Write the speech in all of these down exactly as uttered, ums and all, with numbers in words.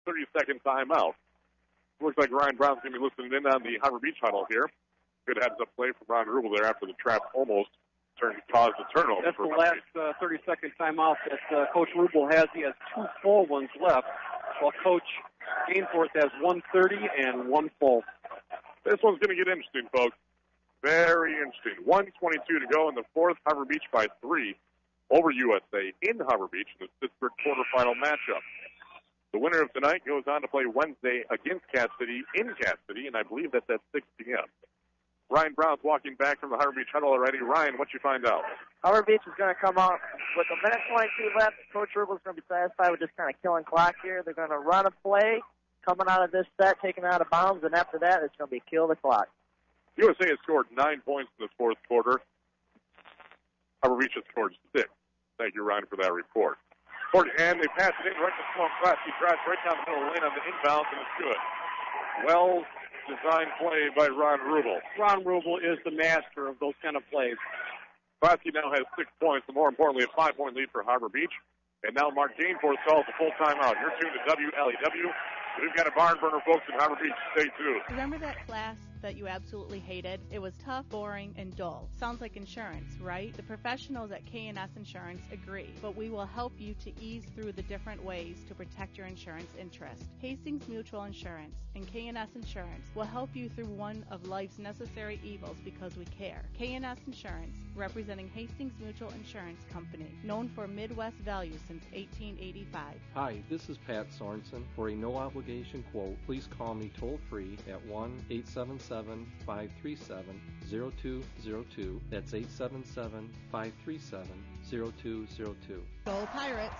thirty-second timeout. Looks like Ryan Brown's going to be listening in on the Harbor Beach huddle here. Good heads-up play from Ron Rubel there after the trap almost turned caused a turnover. That's the last uh, thirty-second timeout that uh, Coach Rubel has. He has two full ones left, while Coach Gainforth has one thirty and one full. This one's going to get interesting, folks. Very interesting. one twenty-two to go in the fourth. Harbor Beach by three over U S A in Harbor Beach in the Pittsburgh quarterfinal matchup. The winner of tonight goes on to play Wednesday against Cass City in Cass City, and I believe that's at six p.m. Ryan Brown's walking back from the Harbor Beach huddle already. Ryan, what you find out? Harbor Beach is going to come out with a minute twenty-two left. Coach Rubel is going to be satisfied with just kind of killing clock here. They're going to run a play, coming out of this set, taking out of bounds, and after that, it's going to be kill the clock. U S A has scored nine points in this fourth quarter. Harbor Beach has scored six. Thank you, Ryan, for that report. And they pass it in right to Sloan Class. He drives right down the middle lane on the inbounds, and it's good. Well-designed play by Ron Rubel. Ron Rubel is the master of those kind of plays. Klasky now has six points, but more importantly, a five-point lead for Harbor Beach. And now Mark Gainforth calls the full timeout. You're tuned to W L E W. We've got a barn burner, folks, in Harbor Beach. Stay tuned. Remember that class that you absolutely hated? It was tough, boring, and dull. Sounds like insurance, right? The professionals at K and S Insurance agree, but we will help you to ease through the different ways to protect your insurance interest. Hastings Mutual Insurance and K and S Insurance will help you through one of life's necessary evils because we care. K and S Insurance, representing Hastings Mutual Insurance Company, known for Midwest values since eighteen eighty-five. Hi, this is Pat Sorensen. For a no-obligation quote, please call me toll-free at one eight seven seven, five three seven, zero two zero two. That's eight seven seven, five three seven, zero two zero two. Go Pirates!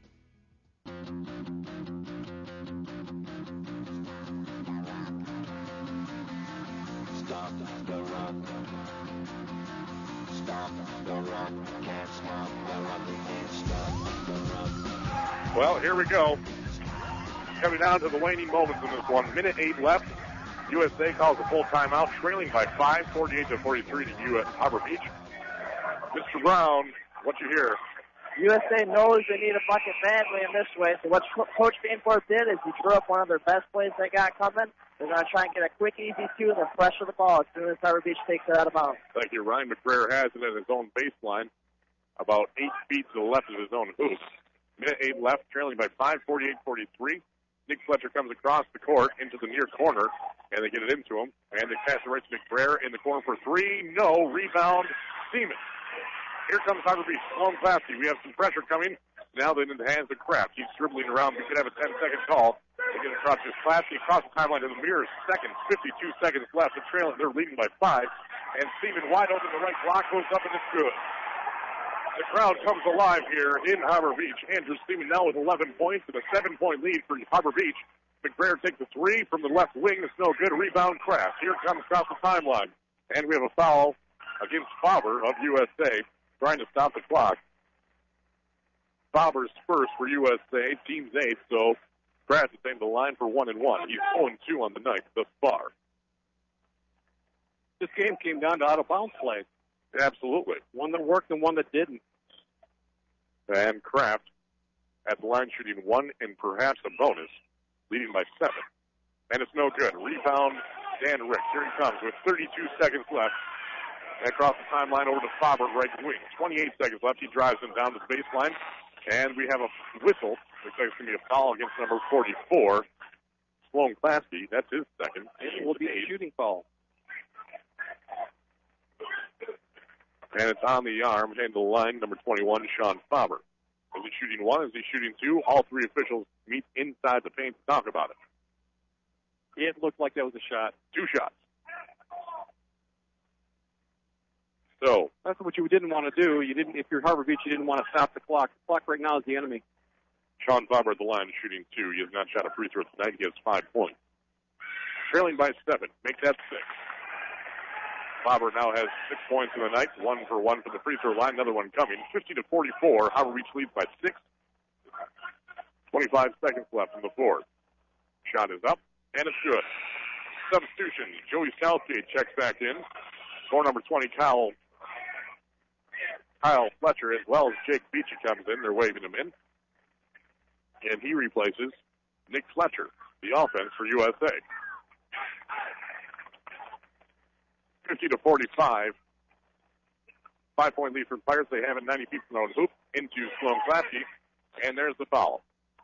Stop the run. Stop the run. Can't stop the run. We can't stop the run. Well, here we go. Coming down to the waning moments in this one. Minute eight left. U S A calls a full timeout, trailing by five, forty-eight to forty-three to U S Harbor Beach. Mister Brown, what you hear? U S A knows they need a bucket badly in this way, so what Coach Gainforth did is he drew up one of their best plays they got coming. They're going to try and get a quick, easy two, and then pressure the ball as soon as Harbor Beach takes it out of bounds. Thank you. Ryan McBrayer has it at his own baseline, about eight feet to the left of his own hoop. Minute eight left, trailing by five, forty-eight forty-three. Nick Fletcher comes across the court into the near corner, and they get it into him. And they pass it right to McBrayer in the corner for three. No. Rebound, Seaman. Here comes Harbor Beach. Sloan Klasky. We have some pressure coming. Now they're in the hands of Kraft. He's dribbling around. We could have a ten-second call. They get across to Klasky across the timeline to the Mirrors. Second, fifty-two seconds left. The trailing, they're leading by five. And Seaman wide open. The right block goes up, and it's good. The crowd comes alive here in Harbor Beach. Andrew Seaman now with eleven points and a seven-point lead for Harbor Beach. McBrayer takes a three from the left wing. It's no good. Rebound Kraft. Here comes across the timeline. And we have a foul against Faber of U S A, trying to stop the clock. Faber's first for U S A, team's eighth, so Kraft is in the line for one and one. He's oh and two on the night thus far. This game came down to out-of-bounds plays. Absolutely. One that worked and one that didn't. And Kraft at the line shooting one and perhaps a bonus, leading by seven. And it's no good. Rebound, Dan Ricks. Here he comes with thirty-two seconds left. And across the timeline over to Faber, right wing. twenty-eight seconds left. He drives him down to the baseline. And we have a whistle. Looks like it's going to be a foul against number forty-four, Sloan Klasky. That's his second. It will be a shooting foul. And it's on the arm, and the line, number twenty-one, Sean Faber. Is he shooting one? Is he shooting two? All three officials meet inside the paint to talk about it. It looked like that was a shot. Two shots. So that's what you didn't want to do. You didn't, if you're Harbor Beach, you didn't want to stop the clock. The clock right now is the enemy. Sean Faber at the line shooting two. He has not shot a free throw tonight. He has five points. Trailing by seven. Make that six. Faber now has six points in the night, one for one from the free throw line, another one coming. fifty to forty-four, Harbor Beach leads by six. twenty-five seconds left in the fourth. Shot is up, and it's good. Substitution, Joey Southgate checks back in. Score number twenty, Kyle, Kyle Fletcher, as well as Jake Beachy comes in. They're waving him in. And he replaces Nick Fletcher, the offense for U S A. fifty to forty-five. Five-point lead for the Pirates. They have it ninety feet from their own hoop into Sloan Klasky, and there's the foul.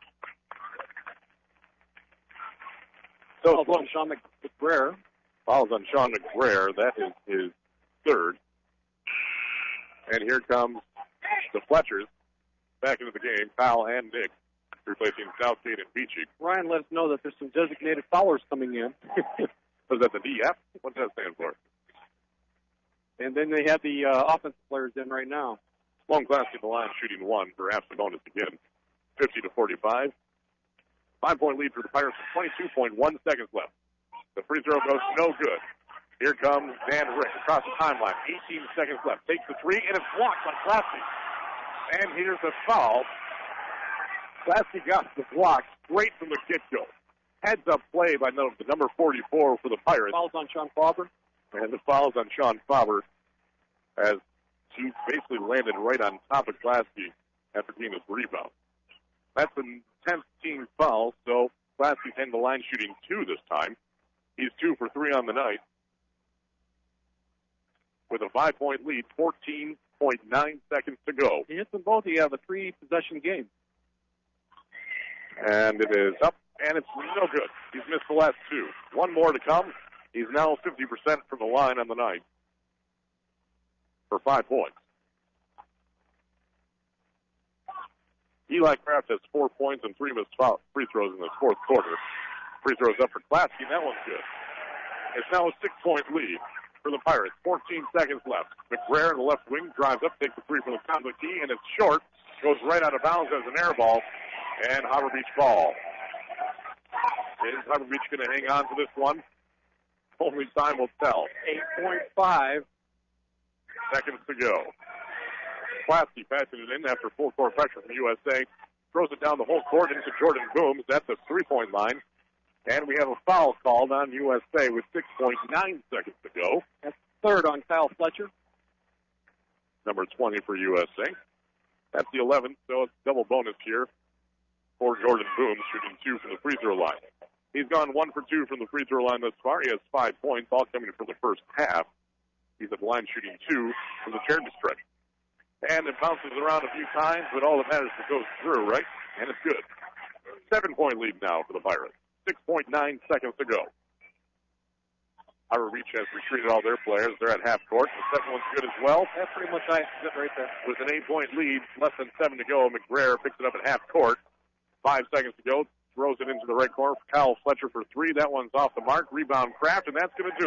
So Fouls on Sean McBrayer. Fouls on Sean McBrayer. That is his third. And here comes the Fletchers back into the game. Kyle and Nick replacing Southgate and Beachy. Ryan let us know that there's some designated foulers coming in. Was that the D F? What does that stand for? And then they have the uh, offensive players in right now. Sloan Klasky the line shooting one, perhaps the bonus again. fifty to forty-five. Five-point lead for the Pirates with twenty-two point one seconds left. The free throw goes no good. Here comes Dan Rick across the timeline. eighteen seconds left. Takes the three, and it's blocked by Klasky. And here's the foul. Klasky got the block straight from the get-go. Heads-up play by the number forty-four for the Pirates. Fouls on Sean Faber. And the fouls on Sean Faber as he basically landed right on top of Klasky after getting his rebound. That's the tenth team foul, so Klasky's in the line shooting two this time. He's two for three on the night. With a five-point lead, fourteen point nine seconds to go. He hits them both. He has a three-possession game. And it is up, and it's no good. He's missed the last two. One more to come. He's now fifty percent from the line on the night for five points. Eli Kraft has four points and three missed free throws in the fourth quarter. Free throws up for Klasky, and that one's good. It's now a six-point lead for the Pirates. fourteen seconds left. McBrayer in the left wing drives up, takes the three from the top of the key, and it's short. Goes right out of bounds as an air ball, and Harbor Beach ball. Is Harbor Beach going to hang on to this one? Only time will tell. eight point five seconds to go. Klasky passing it in after full court pressure from U S A. Throws it down the whole court into Jordan Booms. That's a three-point line. And we have a foul called on U S A with six point nine seconds to go. That's third on Kyle Fletcher. Number twenty for U S A. That's the eleventh, so it's double bonus here for Jordan Booms, shooting two from the free throw line. He's gone one for two from the free throw line thus far. He has five points, all coming from the first half. He's at the line shooting two from the charity stretch. And it bounces around a few times, but all that matters is it goes through, right? And it's good. Seven-point lead now for the Pirates. six point nine seconds to go. Harbor Beach has retreated all their players. They're at half court. The second one's good as well. That's pretty much it right there. With an eight-point lead, less than seven to go, McBrayer picks it up at half court. Five seconds to go. Throws it into the right corner for Kyle Fletcher for three. That one's off the mark. Rebound Kraft, and that's going to do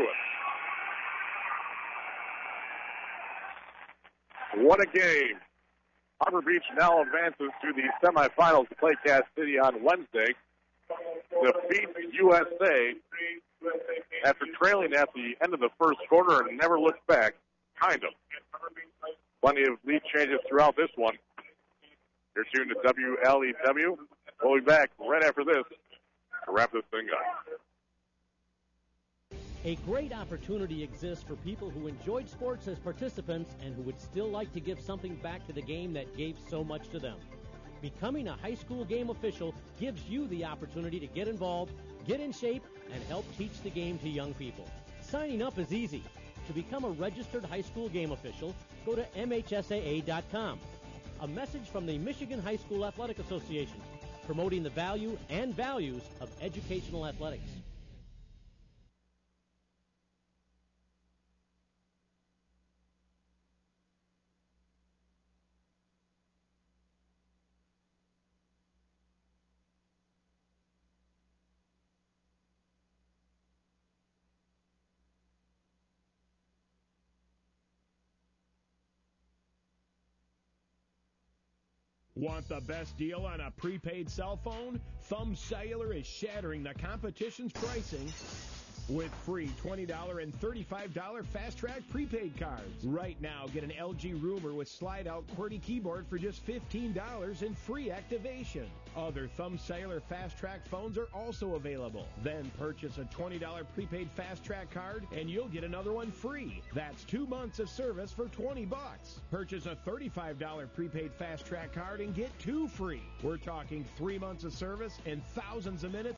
it. What a game. Harbor Beach now advances to the semifinals to play Cass City on Wednesday. Defeat U S A after trailing at the end of the first quarter and never looked back. Kind of. Plenty of lead changes throughout this one. You're tuned to W L E W. We'll be back right after this to wrap this thing up. A great opportunity exists for people who enjoyed sports as participants and who would still like to give something back to the game that gave so much to them. Becoming a high school game official gives you the opportunity to get involved, get in shape, and help teach the game to young people. Signing up is easy. To become a registered high school game official, go to M H S A A dot com. A message from the Michigan High School Athletic Association, promoting the value and values of educational athletics. Want the best deal on a prepaid cell phone? Thumb Cellular is shattering the competition's pricing with free twenty dollars and thirty-five dollars Fast Track prepaid cards. Right now, get an L G Rumor with slide-out QWERTY keyboard for just fifteen dollars and free activation. Other thumb cellular Fast Track phones are also available. Then purchase a twenty dollars prepaid Fast Track card and you'll get another one free. That's two months of service for twenty bucks. Purchase a thirty-five dollars prepaid Fast Track card and get two free. We're talking three months of service and thousands of minutes